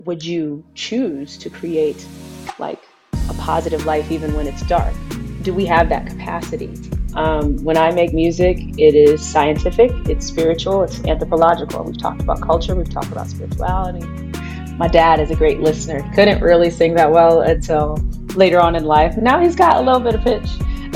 would you choose to create like a positive life even when it's dark? Do we have that capacity? When I make music, it is scientific, it's spiritual, it's anthropological. We've talked about culture, we've talked about spirituality. My dad is a great listener. He couldn't really sing that well until later on in life. Now he's got a little bit of pitch.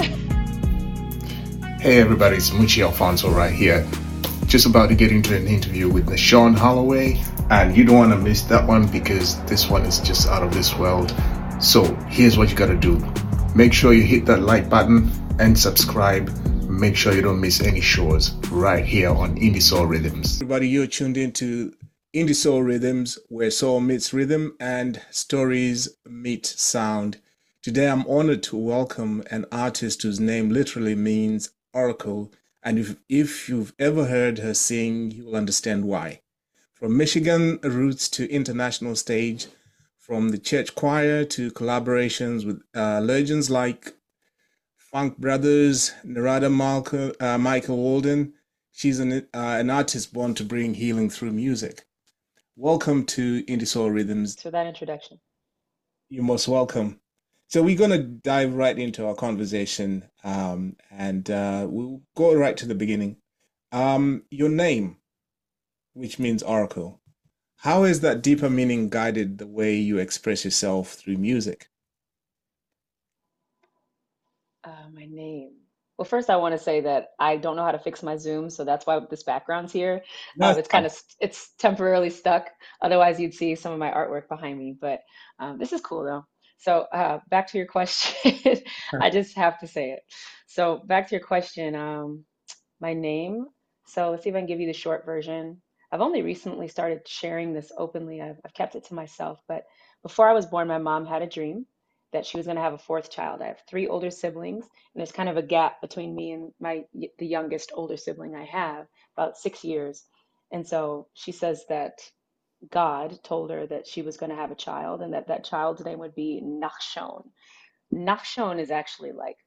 Hey everybody, it's Muchi Alfonso right here. Just about to get into an interview with Nashawn Holloway, and you don't want to miss that one because this one is just out of this world. So here's what you gotta do. Make sure you hit that like button and subscribe. Make sure you don't miss any shows right here on Indie Soul Rhythms. Everybody, you're tuned into Indie Soul Rhythms, where soul meets rhythm and stories meet sound. Today I'm honored to welcome an artist whose name literally means oracle, and if you've ever heard her sing, you will understand why. From Michigan roots to international stage, from the church choir to collaborations with legends like Funk Brothers, Narada Michael Walden, she's an artist born to bring healing through music. Welcome to Indie Soul Rhythms. For that introduction. You're most welcome. So we're going to dive right into our conversation, and we'll go right to the beginning. Your name, which means oracle, how has that deeper meaning guided the way you express yourself through music? My name. Well, first I want to say that I don't know how to fix my Zoom, so that's why this background's here. That's It's kind fine. of it's temporarily stuck. Otherwise, you'd see some of my artwork behind me. But this is cool though. So back to your question. I just have to say it. So back to your question. My name. So let's see if I can give you the short version. I've only recently started sharing this openly. I've kept it to myself, but before I was born, my mom had a dream that she was going to have a fourth child. I have three older siblings, and there's kind of a gap between me and the youngest older sibling I have, about 6 years. And so she says that God told her that she was going to have a child and that that child's name would be Nachshon. Nachshon is actually like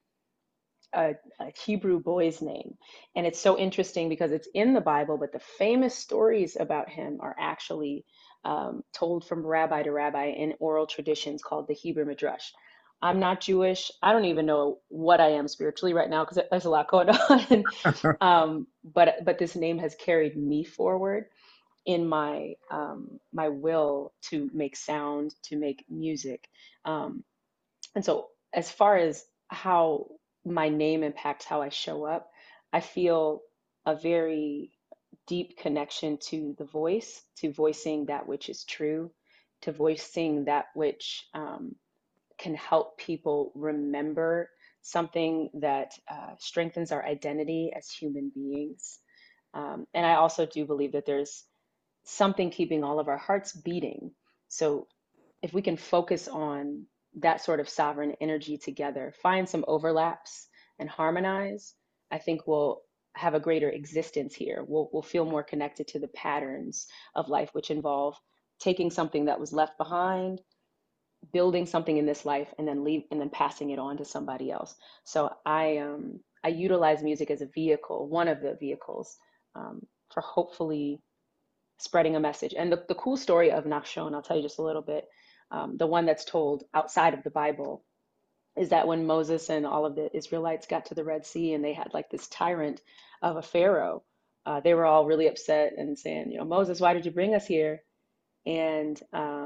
a Hebrew boy's name. And it's so interesting because it's in the Bible, but the famous stories about him are actually told from rabbi to rabbi in oral traditions called the Hebrew Midrash. I'm not Jewish. I don't even know what I am spiritually right now because there's a lot going on. But this name has carried me forward in my will to make sound, to make music. Um, and so, as far as how my name impacts how I show up, I feel a very deep connection to the voice, to voicing that which is true, to voicing that which can help people remember something that strengthens our identity as human beings. And I also do believe that there's something keeping all of our hearts beating. So if we can focus on that sort of sovereign energy together, find some overlaps and harmonize, I think we'll have a greater existence here. We'll feel more connected to the patterns of life, which involve taking something that was left behind, building something in this life, and then leave and then passing it on to somebody else. So I utilize music as a vehicle, one of the vehicles, for hopefully spreading a message. And the cool story of Nachshon, I'll tell you just a little bit. The one that's told outside of the Bible is that when Moses and all of the Israelites got to the Red Sea and they had like this tyrant of a Pharaoh, they were all really upset and saying, Moses, why did you bring us here? And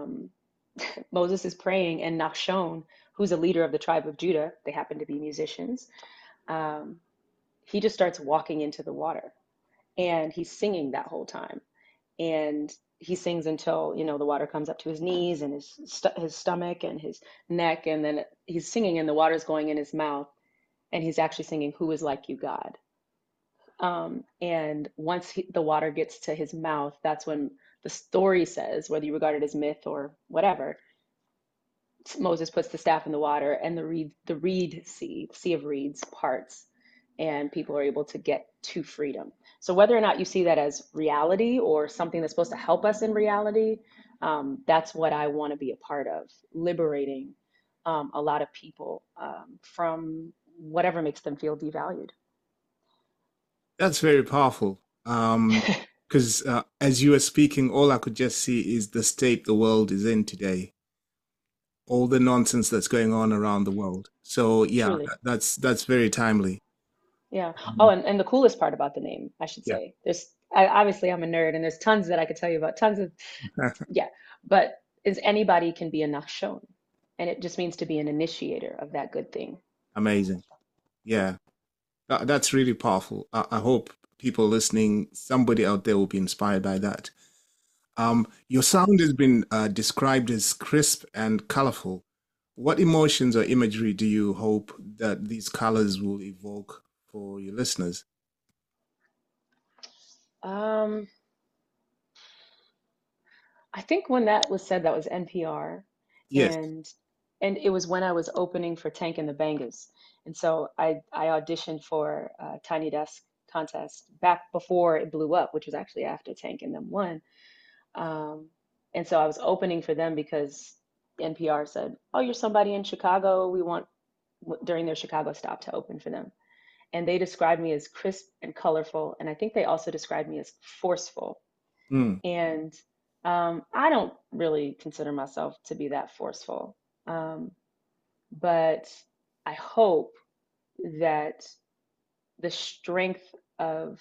Moses is praying, and Nachshon, who's a leader of the tribe of Judah, they happen to be musicians, um, he just starts walking into the water and he's singing that whole time. And he sings until the water comes up to his knees and his stomach and his neck, and then he's singing and the water's going in his mouth, and he's actually singing, "Who is like you, God?" And once the water gets to his mouth, that's when the story says, whether you regard it as myth or whatever, Moses puts the staff in the water, and the sea of reeds parts, and people are able to get to freedom. So whether or not you see that as reality or something that's supposed to help us in reality, that's what I want to be a part of, liberating a lot of people from whatever makes them feel devalued. That's very powerful. Because as you were speaking, all I could just see is the state the world is in today, all the nonsense that's going on around the world. So yeah, Truly. that's very timely. Yeah. Oh, Mhm. and the coolest part about the name, I should Yeah. say, obviously I'm a nerd and there's tons that I could tell you about, tons of, yeah, but is anybody can be a Nachshon. And it just means to be an initiator of that good thing. Amazing. Yeah. That's really powerful. I hope people listening, somebody out there will be inspired by that. Your sound has been described as crisp and colorful. What emotions or imagery do you hope that these colors will evoke for your listeners? Um, I think when that was said, that was NPR, Yes. and it was when I was opening for Tank and the Bangas, and so I auditioned for Tiny Desk contest back before it blew up, which was actually after Tank and them won. Um, and so I was opening for them because NPR said, "Oh, you're somebody in Chicago. We want during their Chicago stop to open for them." And they described me as crisp and colorful, and I think they also described me as forceful. Mm, And I don't really consider myself to be that forceful. Um, but I hope that the strength of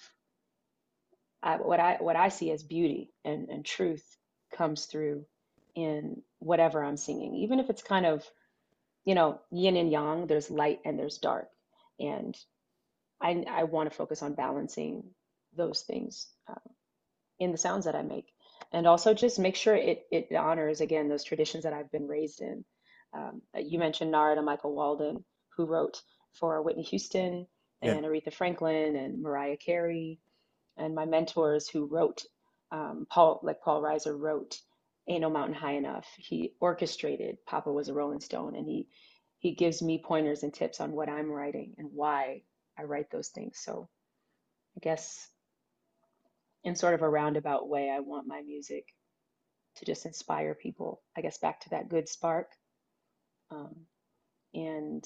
what I see as beauty and truth comes through in whatever I'm singing, even if it's kind of, yin and yang, there's light and there's dark. And I want to focus on balancing those things in the sounds that I make. And also just make sure it honors, again, those traditions that I've been raised in. You mentioned Narada Michael Walden, who wrote for Whitney Houston yeah. and Aretha Franklin and Mariah Carey, and my mentors who wrote, Paul Reiser wrote Ain't No Mountain High Enough. He orchestrated Papa Was a Rolling Stone, and he gives me pointers and tips on what I'm writing and why I write those things. So I guess in sort of a roundabout way, I want my music to just inspire people, I guess, back to that good spark. Um, and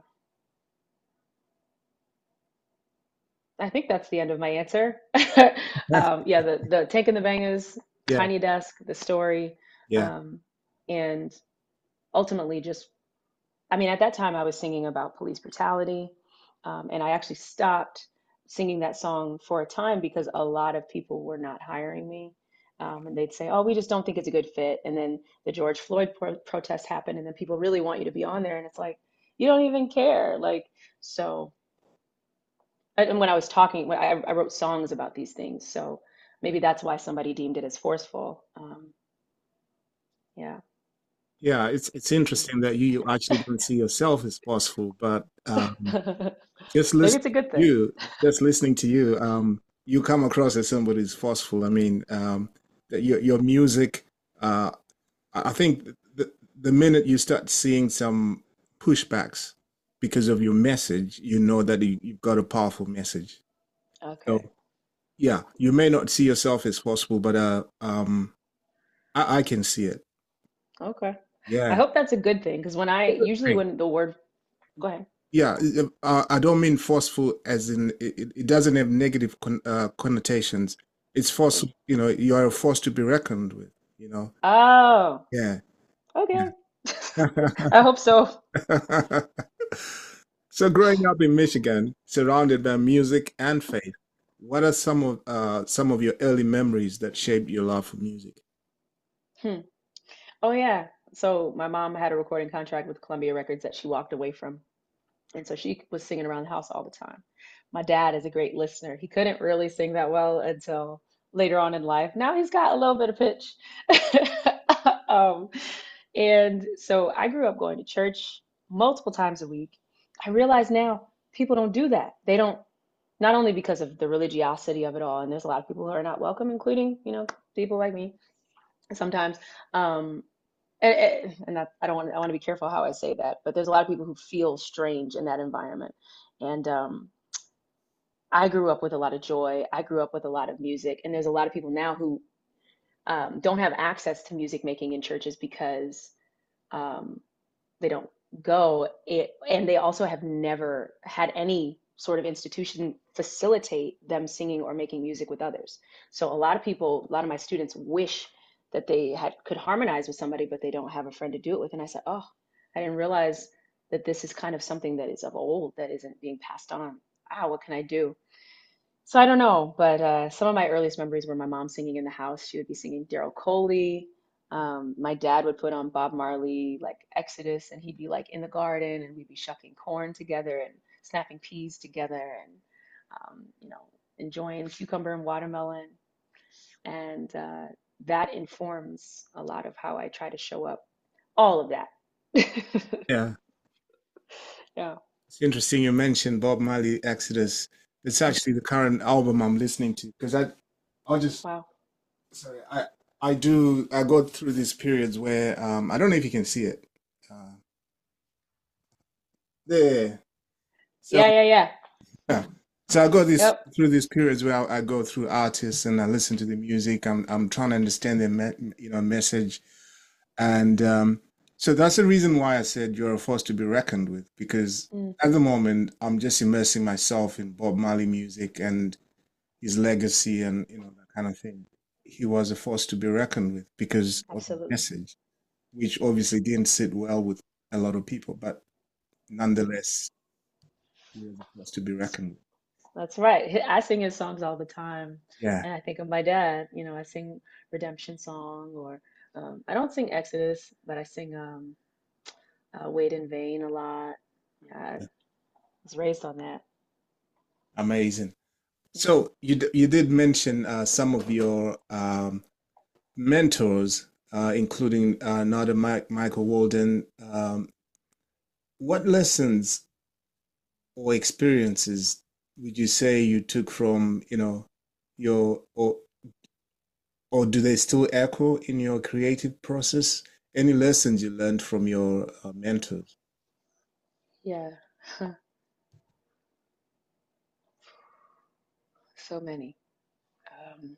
I think that's the end of my answer. Yeah, the Taking the Bangers, Yeah. Tiny Desk, the story, Yeah. um, and ultimately just, I mean, at that time I was singing about police brutality, and I actually stopped singing that song for a time because a lot of people were not hiring me. And they'd say, "Oh, we just don't think it's a good fit." And then the George Floyd protest happened, and then people really want you to be on there, and it's like, you don't even care. Like, so, and when I was talking, I wrote songs about these things, so maybe that's why somebody deemed it as forceful. Yeah. Yeah, it's interesting that you actually don't see yourself as possible, but just Maybe listen it's a good to thing. you, just listening to you, you come across as somebody who's forceful. I mean, that your music, uh, I think the minute you start seeing some pushbacks because of your message, you know that you've got a powerful message. Okay. So yeah, you may not see yourself as possible, but I can see it. Okay. I Yeah. hope that's a good thing because usually when the word, go ahead. Yeah, I don't mean forceful as in it doesn't have negative connotations. It's force, you know, you are a force to be reckoned with, you know. Oh, Yeah. okay. Yeah. I hope so. So growing up in Michigan, surrounded by music and faith, what are some of your early memories that shaped your love for music? Hmm. Oh, yeah. So my mom had a recording contract with Columbia Records that she walked away from. And so she was singing around the house all the time. My dad is a great listener. He couldn't really sing that well until later on in life. Now he's got a little bit of pitch. um, and so I grew up going to church multiple times a week. I realize now people don't do that. They don't, not only because of the religiosity of it all, and there's a lot of people who are not welcome, including, people like me sometimes. Um, and I want to be careful how I say that, but there's a lot of people who feel strange in that environment. And I grew up with a lot of joy. I grew up with a lot of music, and there's a lot of people now who don't have access to music making in churches because um, they don't go. And they also have never had any. sort of institution facilitate them singing or making music with others. So a lot of people, a lot of my students wish that they had could harmonize with somebody, but they don't have a friend to do it with. And I said, oh, I didn't realize that this is kind of something that is of old that isn't being passed on. Ah, what can I do? So I don't know, but some of my earliest memories were my mom singing in the house. She would be singing Daryl Coley. My dad would put on Bob Marley, like Exodus, and he'd be like in the garden, and we'd be shucking corn together and snapping peas together, and enjoying cucumber and watermelon. And that informs a lot of how I try to show up. All of that. Yeah. Yeah. It's interesting you mentioned Bob Marley Exodus. It's actually the current album I'm listening to because I'll just Wow. sorry I go through these periods where I don't know if you can see it. Uh, there. So Yeah, yeah, yeah. yeah. So I go this Yep. through these periods where I go through artists and I listen to the music. I'm trying to understand their message. And so that's the reason why I said you're a force to be reckoned with, because Mm, at the moment I'm just immersing myself in Bob Marley music and his legacy and that kind of thing. He was a force to be reckoned with because of the absolutely. message, which obviously didn't sit well with a lot of people, but nonetheless, he was a force to be reckoned with. That's right. I sing his songs all the time. Yeah. And I think of my dad, I sing Redemption Song or I don't sing Exodus, but I sing Wait in Vain a lot. Yeah, I was raised on that. Amazing. Hmm. So you did mention some of your mentors, including Nada Michael Walden. What lessons or experiences would you say you took from, your or do they still echo in your creative process? Any lessons you learned from your mentors? Yeah, so many. Um,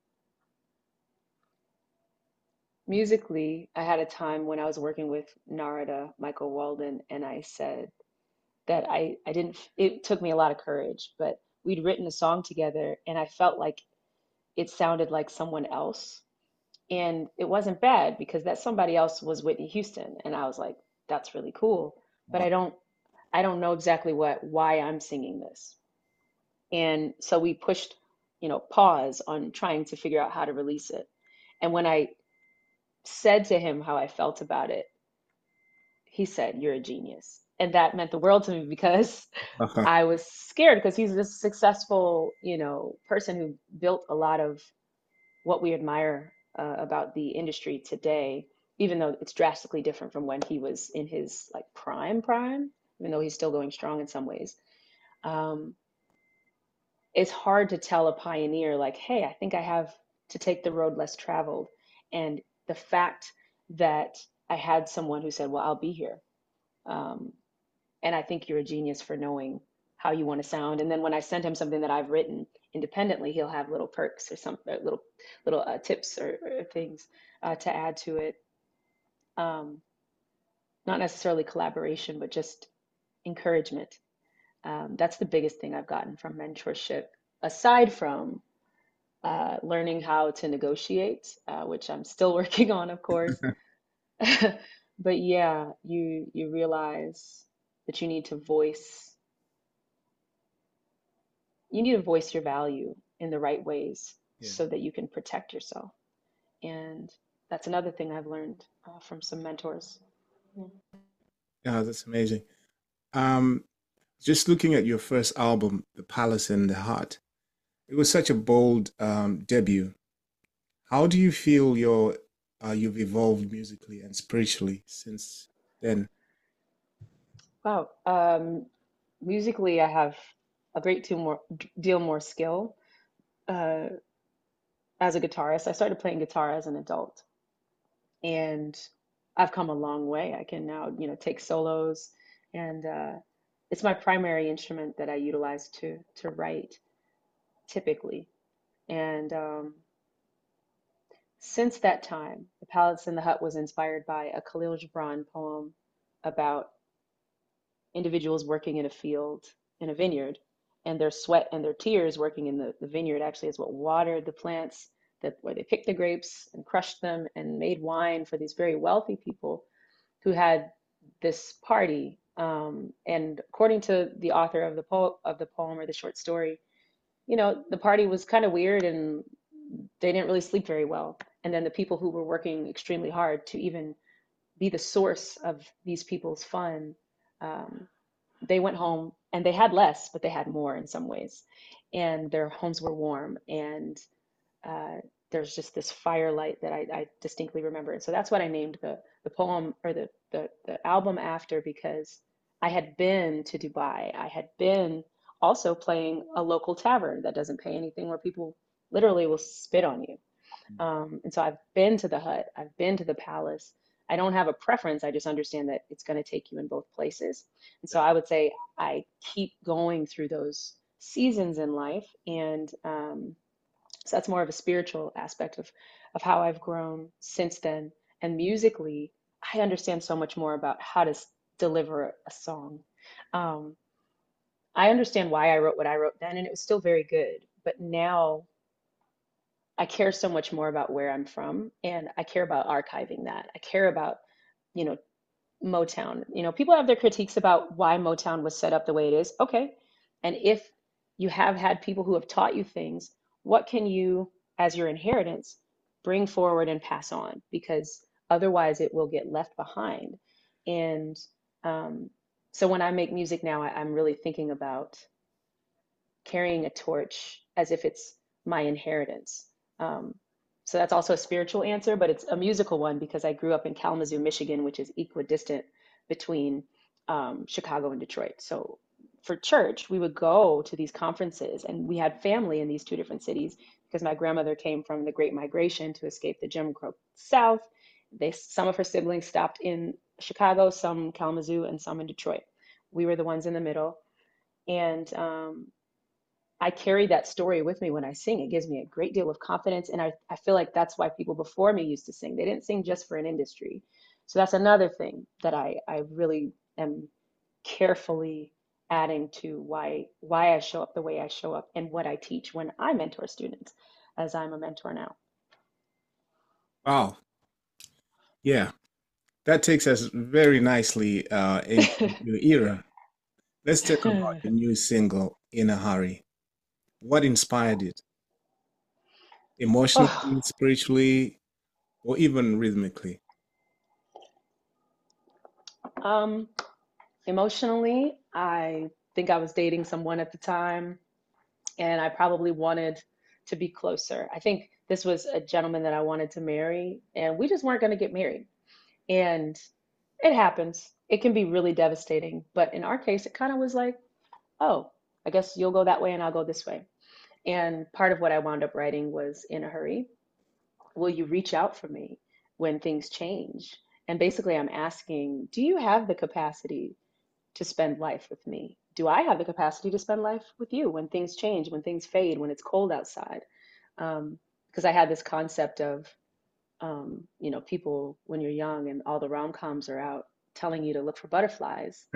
Musically, I had a time when I was working with Narada Michael Walden, and I said that I didn't, it took me a lot of courage, but we'd written a song together, and I felt like it sounded like someone else. And it wasn't bad because that somebody else was Whitney Houston. And I was like, that's really cool. But Wow. I don't know exactly why I'm singing this. And so we pushed, pause on trying to figure out how to release it. And when I said to him how I felt about it, he said, "You're a genius." And that meant the world to me because I was scared because he's this successful, person who built a lot of what we admire about the industry today, even though it's drastically different from when he was in his like prime, even though he's still going strong in some ways. Um, it's hard to tell a pioneer like, hey, I think I have to take the road less traveled. And the fact that I had someone who said, well, I'll be here. Um, and I think you're a genius for knowing how you want to sound. And then when I send him something that I've written independently, he'll have little perks or some little tips or things to add to it. Um, Not necessarily collaboration, but just encouragement. That's the biggest thing I've gotten from mentorship, aside from learning how to negotiate, which I'm still working on, of course. But yeah, you realize that you need to voice your value in the right ways Yeah. so that you can protect yourself. And that's another thing I've learned from some mentors. Yeah. Yeah, that's amazing. Um, just looking at your first album, The Palace and the Heart, it was such a bold debut. How do you feel you've evolved musically and spiritually since then? Wow. Musically, I have a deal more skill uh, as a guitarist. I started playing guitar as an adult, and I've come a long way. I can now, take solos, and it's my primary instrument that I utilize to write typically. And since that time, The Palace in the Hut was inspired by a Khalil Gibran poem about individuals working in a field, in a vineyard. and their sweat and their tears working in the vineyard actually is what watered the plants that where they picked the grapes and crushed them and made wine for these very wealthy people who had this party. And according to the author of the poem or the short story, the party was kind of weird and they didn't really sleep very well. And then the people who were working extremely hard to even be the source of these people's fun, um, they went home and they had less, but they had more in some ways. And their homes were warm. And uh, there's just this firelight that I distinctly remember. And so that's what I named the poem or the album after, because I had been to Dubai. I had been also playing a local tavern that doesn't pay anything where people literally will spit on you. And so I've been to the hut, I've been to the palace. I don't have a preference. I just understand that it's going to take you in both places. And so I would say I keep going through those seasons in life. And so that's more of a spiritual aspect of how I've grown since then. And musically, I understand so much more about how to deliver a song. Um, I understand why I wrote what I wrote then, and it was still very good. But now I care so much more about where I'm from, and I care about archiving that. I care about, you know, Motown. People have their critiques about why Motown was set up the way it is. Okay. And if you have had people who have taught you things, what can you, as your inheritance, bring forward and pass on? Because otherwise it will get left behind. And um, so when I make music now, I'm really thinking about carrying a torch as if it's my inheritance. Um, so that's also a spiritual answer, but it's a musical one because I grew up in Kalamazoo, Michigan, which is equidistant between Chicago and Detroit. So for church, we would go to these conferences, and we had family in these two different cities because my grandmother came from the Great Migration to escape the Jim Crow South. Some of her siblings stopped in Chicago, some Kalamazoo, and some in Detroit. We were the ones in the middle, and I carry that story with me when I sing. It gives me a great deal of confidence. And I feel like that's why people before me used to sing. They didn't sing just for an industry. So that's another thing that I really am carefully adding to why I show up the way I show up and what I teach when I mentor students, as I'm a mentor now. Wow. Yeah. That takes us very nicely into your era. Let's talk about the new single, In a Hurry. What inspired it? Emotionally, Oh, spiritually, or even rhythmically? um, emotionally, I think I was dating someone at the time, and I probably wanted to be closer. I think this was a gentleman that I wanted to marry, and we just weren't going to get married. And it happens. It can be really devastating. But in our case, it kind of was like, oh, I guess you'll go that way and I'll go this way. And part of what I wound up writing was In a Hurry. Will you reach out for me when things change? And basically, I'm asking, do you have the capacity to spend life with me? Do I have the capacity to spend life with you when things change, when things fade, when it's cold outside? Because I had this concept of, people when you're young and all the rom-coms are out telling you to look for butterflies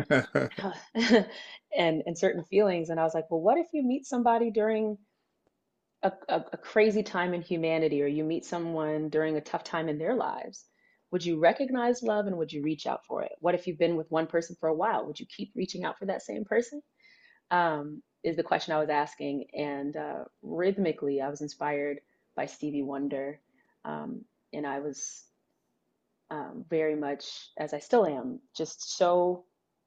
and certain feelings. And I was like, well, what if you meet somebody during a crazy time in humanity, or you meet someone during a tough time in their lives? Would you recognize love and would you reach out for it? What if you've been with one person for a while? Would you keep reaching out for that same person? Is the question I was asking. And rhythmically, I was inspired by Stevie Wonder. Um, and I was very much, as I still am, just so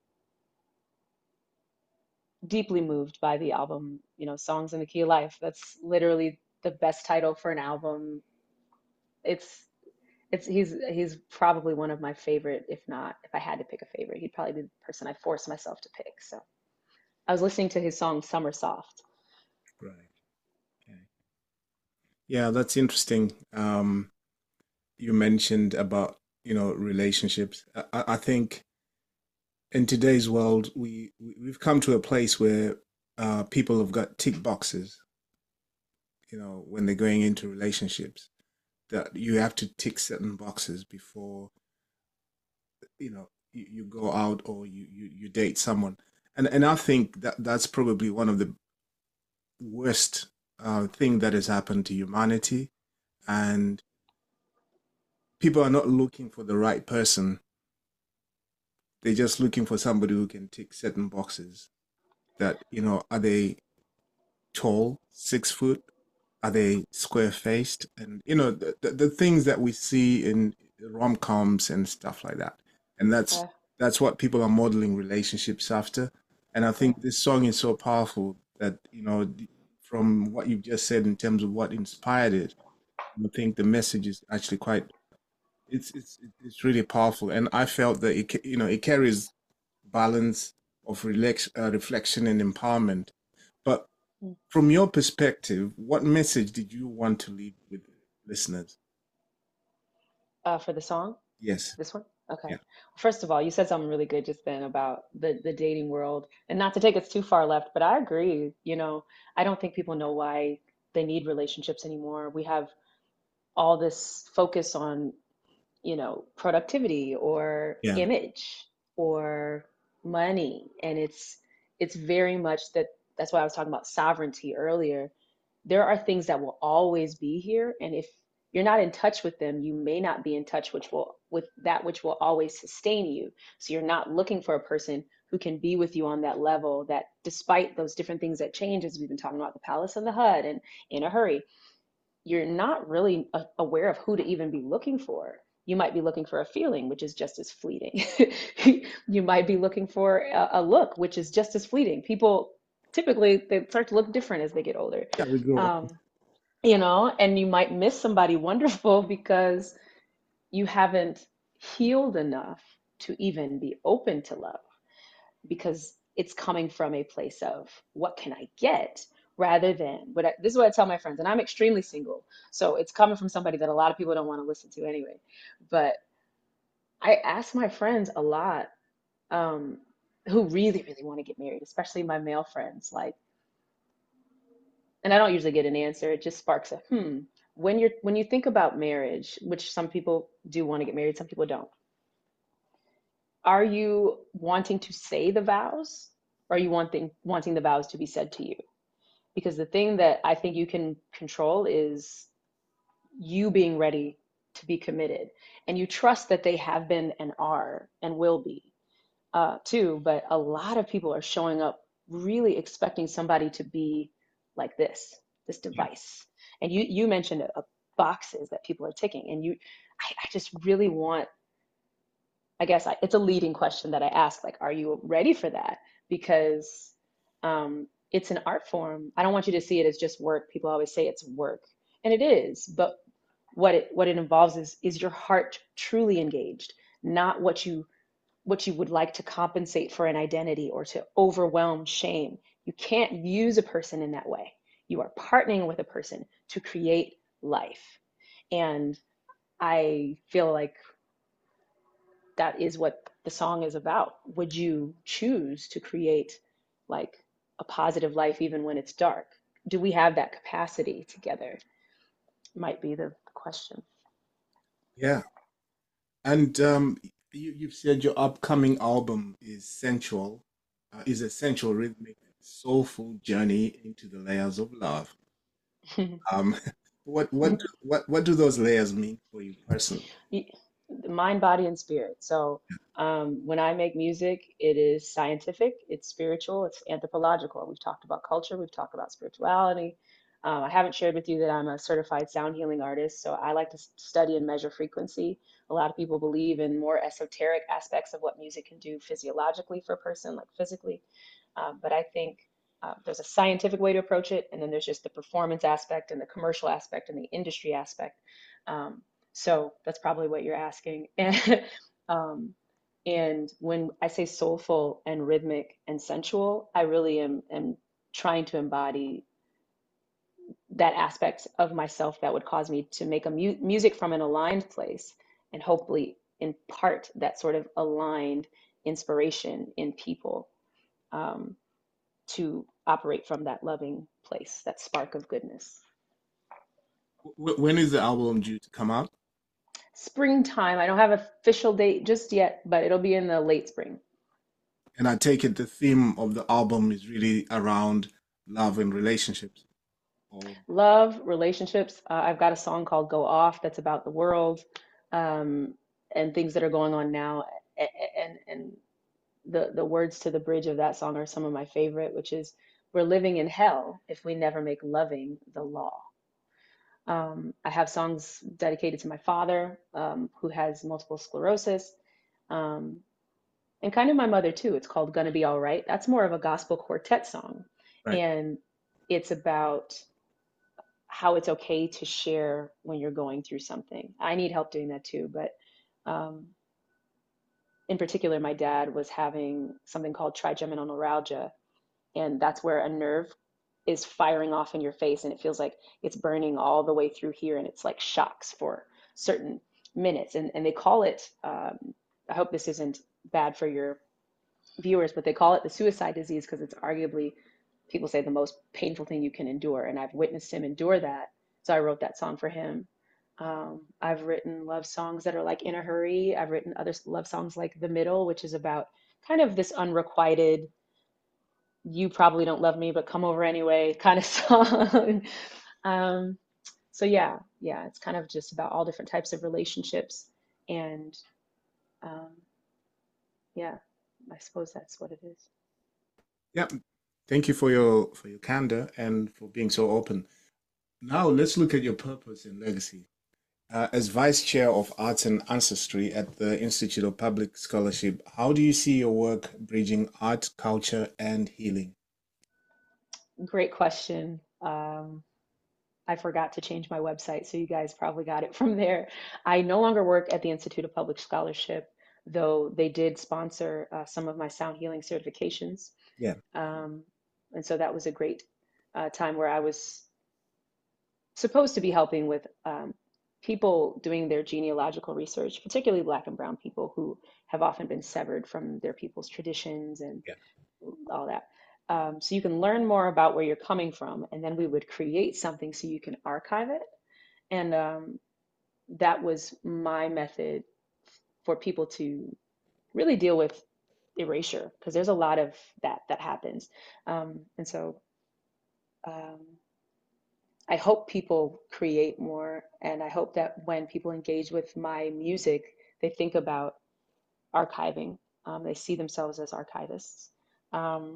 deeply moved by the album, Songs in the Key of Life. That's literally the best title for an album. It's he's probably one of my favorite, if not, if I had to pick a favorite, he'd probably be the person I forced myself to pick. So I was listening to his song Summer Soft. Right. Okay. Yeah, that's interesting. You mentioned about, relationships. I think in today's world, we've come to a place where people have got tick boxes, when they're going into relationships, that you have to tick certain boxes before, you go out or you date someone. And I think that that's probably one of the worst thing that has happened to humanity, and people are not looking for the right person. They're just looking for somebody who can tick certain boxes. That, are they tall, 6 foot? Are they square faced? And the things that we see in rom-coms and stuff like that. And Uh, that's what people are modeling relationships after. And I yeah. think this song is so powerful that, from what you've just said in terms of what inspired it, I think the message is actually quite, it's really powerful. And I felt that it carries balance of reflection and empowerment. But Mm. from your perspective, what message did you want to leave with listeners? For the song, Yes. this one? Okay. Yeah. First of all, you said something really good just then about the dating world, and not to take us too far left, but I agree. I don't think people know why they need relationships anymore. We have all this focus on, productivity or Yeah. image or money, and it's very much that's why I was talking about sovereignty earlier. There are things that will always be here, and if you're not in touch with them, you may not be in touch with that which will always sustain you. So you're not looking for a person who can be with you on that level, that despite those different things that change, as we've been talking about, the palace and the HUD and in a hurry, you're not really aware of who to even be looking for. You might be looking for a feeling, which is just as fleeting. You might be looking for a look, which is just as fleeting. People typically they start to look different as they get older. Yeah, we grow up. Um, and you might miss somebody wonderful because you haven't healed enough to even be open to love, because it's coming from a place of what can I get, rather than this is what I tell my friends, and I'm extremely single, so it's coming from somebody that a lot of people don't want to listen to anyway. But I ask my friends a lot, um, who really, really want to get married, especially my male friends, like, and I don't usually get an answer. It just sparks a when you think about marriage, which some people do want to get married, some people don't. Are you wanting to say the vows, or are you wanting the vows to be said to you? Because the thing that I think you can control is you being ready to be committed, and you trust that they have been and are and will be, too. But a lot of people are showing up really expecting somebody to be like this Yeah. device. And you mentioned boxes that people are ticking, and I just really want, it's a leading question that I ask, like, are you ready for that? Because it's an art form. I don't want you to see it as just work. People always say it's work, and it is, but what it involves is your heart truly engaged, not what you would like to compensate for an identity or to overwhelm shame. You can't use a person in that way. You are partnering with a person to create life. And I feel like that is what the song is about. Would you choose to create like a positive life even when it's dark? Do we have that capacity together? Might be the question. Yeah. And you've said your upcoming album is sensual, is a sensual, rhythmic, soulful journey into the layers of love. Um, what do those layers mean for you personally? Mind, body, and spirit. So when I make music, it is scientific, it's spiritual, it's anthropological. We've talked about culture, we've talked about spirituality. I haven't shared with you that I'm a certified sound healing artist, so I like to study and measure frequency. A lot of people believe in more esoteric aspects of what music can do physiologically for a person, like physically. But I think there's a scientific way to approach it, and then there's just the performance aspect and the commercial aspect and the industry aspect. Um, so that's probably what you're asking. um, and when I say soulful and rhythmic and sensual, I really am trying to embody that aspect of myself that would cause me to make music from an aligned place, and hopefully impart that sort of aligned inspiration in people, um, to operate from that loving place, that spark of goodness. When is the album due to come out? Springtime. I don't have an official date just yet, but it'll be in the late spring. And I take it the theme of the album is really around love and relationships? Or Love, relationships. I've got a song called Go Off that's about the world, um, and things that are going on now. And the words to the bridge of that song are some of my favorite, which is, "We're living in hell if we never make loving the law." I have songs dedicated to my father, who has multiple sclerosis, um, and kind of my mother too. It's called "Gonna Be All Right." That's more of a gospel quartet song, right. and it's about how it's okay to share when you're going through something. I need help doing that too, but um, in particular, my dad was having something called trigeminal neuralgia, and that's where a nerve is firing off in your face, and it feels like it's burning all the way through here, and it's like shocks for certain minutes. And they call it, I hope this isn't bad for your viewers, but they call it the suicide disease because it's arguably, people say, the most painful thing you can endure. And I've witnessed him endure that. So I wrote that song for him. I've written love songs that are like In a Hurry. I've written other love songs like The Middle, which is about kind of this unrequited, you probably don't love me, but come over anyway kind of song. um, so yeah, it's kind of just about all different types of relationships. And um, yeah, I suppose that's what it is. Yeah. Thank you for your candor and for being so open. Now let's look at your purpose and legacy. As Vice Chair of Arts and Ancestry at the Institute of Public Scholarship, how do you see your work bridging art, culture, and healing? Great question. I forgot to change my website, so you guys probably got it from there. I no longer work at the Institute of Public Scholarship, though they did sponsor some of my sound healing certifications. Yeah. Um, and so that was a great time where I was supposed to be helping with people doing their genealogical research, particularly Black and Brown people who have often been severed from their people's traditions and Yeah. all that. So you can learn more about where you're coming from, and then we would create something so you can archive it. And that was my method for people to really deal with erasure, because there's a lot of that happens. And so um, I hope people create more, and I hope that when people engage with my music, they think about archiving. They see themselves as archivists. Um,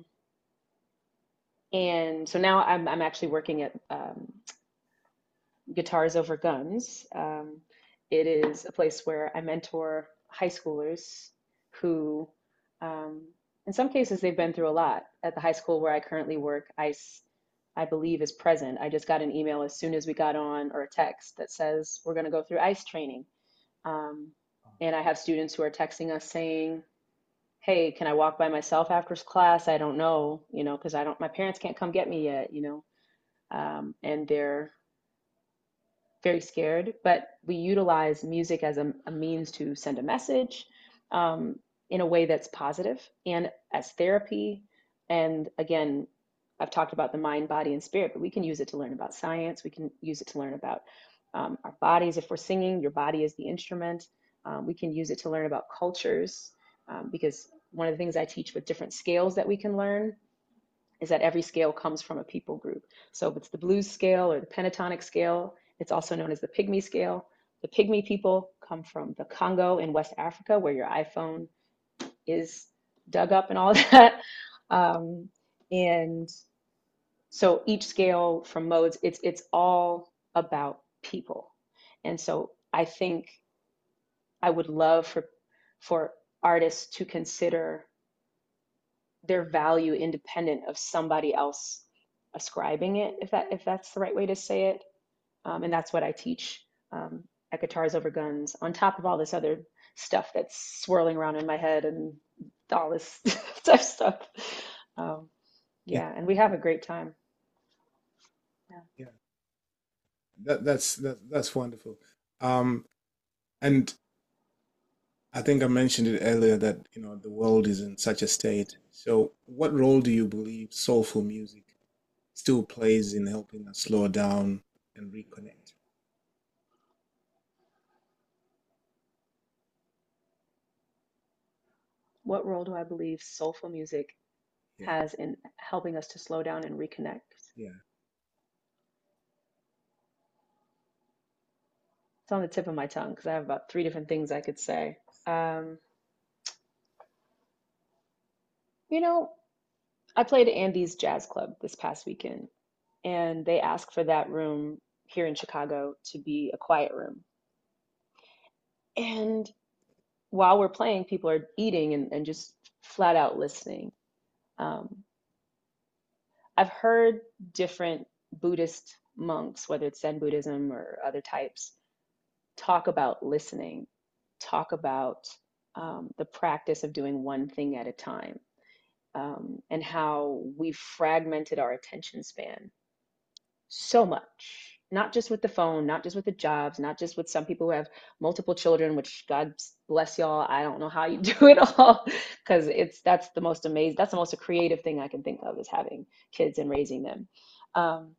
and so now I'm actually working at Guitars Over Guns. It is a place where I mentor high schoolers who, um, in some cases, they've been through a lot. At the high school where I currently work, I believe is present. I just got an email as soon as we got on, or a text that says we're going to go through ICE training. Um, and I have students who are texting us saying, "Hey, can I walk by myself after class? I don't know, because I don't, my parents can't come get me yet." And they're very scared, but we utilize music as a means to send a message um, in a way that's positive and as therapy. And again, I've talked about the mind, body, and spirit, but we can use it to learn about science. We can use it to learn about our bodies. If we're singing, your body is the instrument. We can use it to learn about cultures, because one of the things I teach with different scales that we can learn is that every scale comes from a people group. So if it's the blues scale or the pentatonic scale, it's also known as the pygmy scale. The pygmy people come from the Congo in West Africa, where your iPhone is dug up and all of that. Um, and so each scale from modes, it's all about people. And so I think I would love for artists to consider their value independent of somebody else ascribing it, if that's the right way to say it. And that's what I teach at Guitars Over Guns, on top of all this other stuff that's swirling around in my head and all this type stuff. Um, Yeah. yeah, and we have a great time. Yeah. Yeah. That's wonderful. Um, and I think I mentioned it earlier that, the world is in such a state. So what role do you believe soulful music still plays in helping us slow down and reconnect? What role do I believe soulful music? Yeah. has in helping us to slow down and reconnect. Yeah. It's on the tip of my tongue because I have about three different things I could say. Um, you know, I played Andy's Jazz Club this past weekend, and they asked for that room here in Chicago to be a quiet room. And while we're playing, people are eating and just flat out listening. Um, I've heard different Buddhist monks, whether it's Zen Buddhism or other types, talk about listening, talk about the practice of doing one thing at a time, and how we've fragmented our attention span so much, not just with the phone, not just with the jobs, not just with some people who have multiple children, which God bless y'all. I don't know how you do it all because that's the most amazing, that's the most creative thing I can think of is having kids and raising them. Um,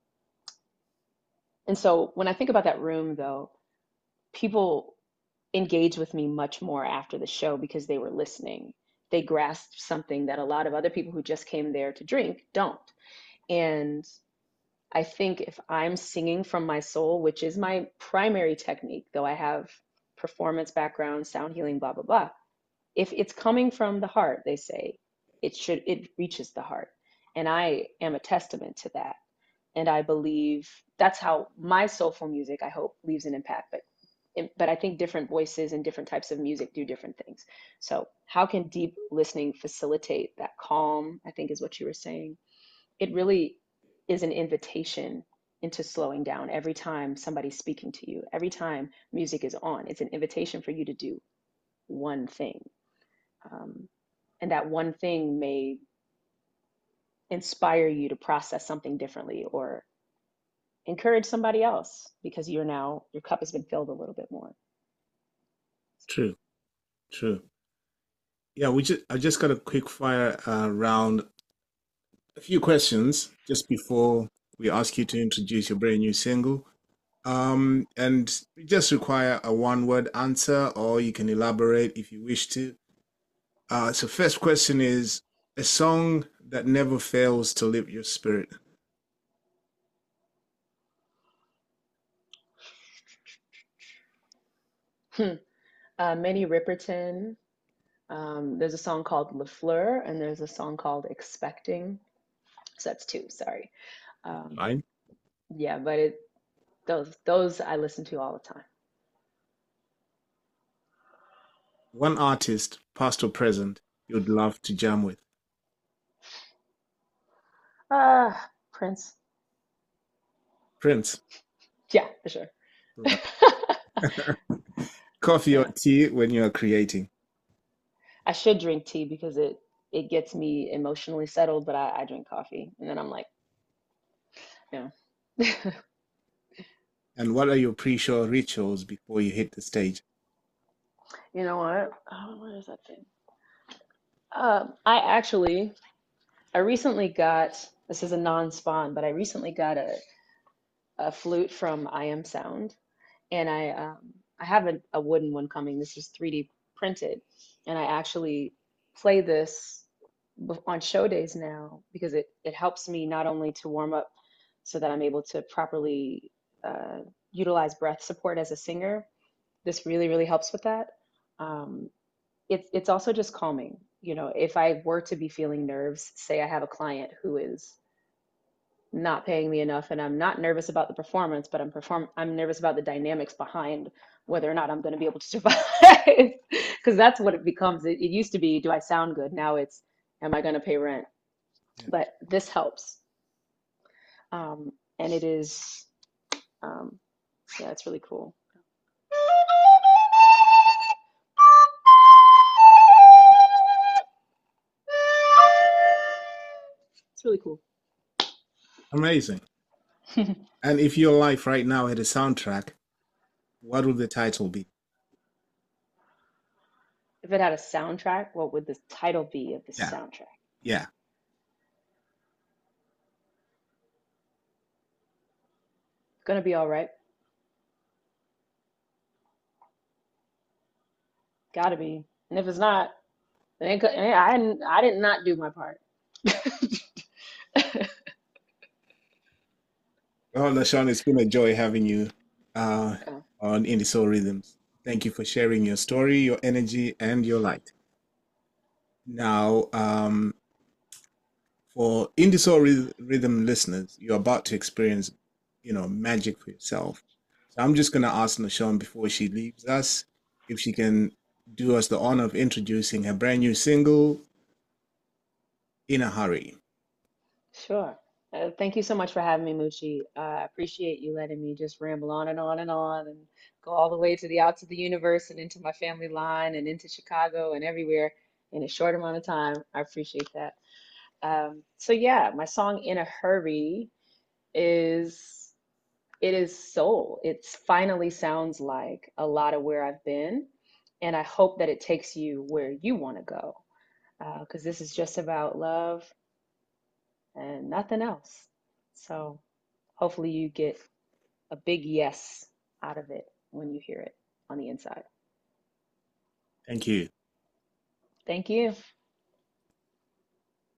and so when I think about that room, though, people engaged with me much more after the show because they were listening. They grasped something that a lot of other people who just came there to drink don't. And I think if I'm singing from my soul, which is my primary technique, though I have performance background, sound healing, blah, blah, blah. If it's coming from the heart, they say, it reaches the heart. And I am a testament to that. And I believe that's how my soulful music, I hope, leaves an impact. But I think different voices and different types of music do different things. So how can deep listening facilitate that calm, I think is what you were saying. It really is an invitation into slowing down every time somebody's speaking to you. Every time music is on, it's an invitation for you to do one thing. Um, and that one thing may inspire you to process something differently or encourage somebody else because your cup has been filled a little bit more. True. True. Yeah, I just got a quick fire round, a few questions just before we ask you to introduce your brand new single. And we just require a one-word answer, or you can elaborate if you wish to. So first question is a song that never fails to lift your spirit. Minnie Riperton. There's a song called Le Fleur, and there's a song called Expecting. So that's two, sorry. Um, Fine. yeah, but those I listen to all the time. One artist, past or present, you'd love to jam with. Prince. Prince. Yeah, for sure. Right. Coffee or Yeah. tea when you are creating. I should drink tea because it gets me emotionally settled, but I drink coffee and then I'm like, yeah. And what are your pre-show rituals before you hit the stage? You know what? Oh, where is that thing? I actually I recently got this is a non-spawn, but I recently got a flute from I Am Sound, and I have a wooden one coming. This is 3D printed, and I actually play this on show days now because it helps me not only to warm up so that I'm able to properly uh, utilize breath support as a singer. This really helps with that. Um, it's also just calming. You know, if I were to be feeling nerves, say I have a client who is not paying me enough and I'm not nervous about the performance, but I'm nervous about the dynamics behind whether or not I'm going to be able to survive. Because that's what it becomes. It used to be, do I sound good? Now it's, am I going to pay rent? Yeah. But this helps. And it is, um, yeah, it's really cool. It's really cool. Amazing. And if your life right now had a soundtrack, what would the title be? If it had a soundtrack, what would the title be of the Yeah. soundtrack? Yeah. Gonna be all right. Gotta be. And if it's not, I did not do my part. Well, LaShawn, it's been a joy having you uh, Uh, on Indie Soul Rhythms. Thank you for sharing your story, your energy, and your light. Now, for Indie Soul Rhythm listeners, you're about to experience, magic for yourself. So I'm just gonna ask LaShawn before she leaves us if she can do us the honor of introducing her brand new single, "In a Hurry." sure. Thank you so much for having me, Muchi. I appreciate you letting me just ramble on and on and on and go all the way to the outs of the universe and into my family line and into Chicago and everywhere in a short amount of time. I appreciate that. So yeah, my song "In a Hurry" is it is soul. It finally sounds like a lot of where I've been, and I hope that it takes you where you want to go. Because this is just about love and nothing else. So hopefully you get a big yes out of it when you hear it on the inside. Thank you. Thank you.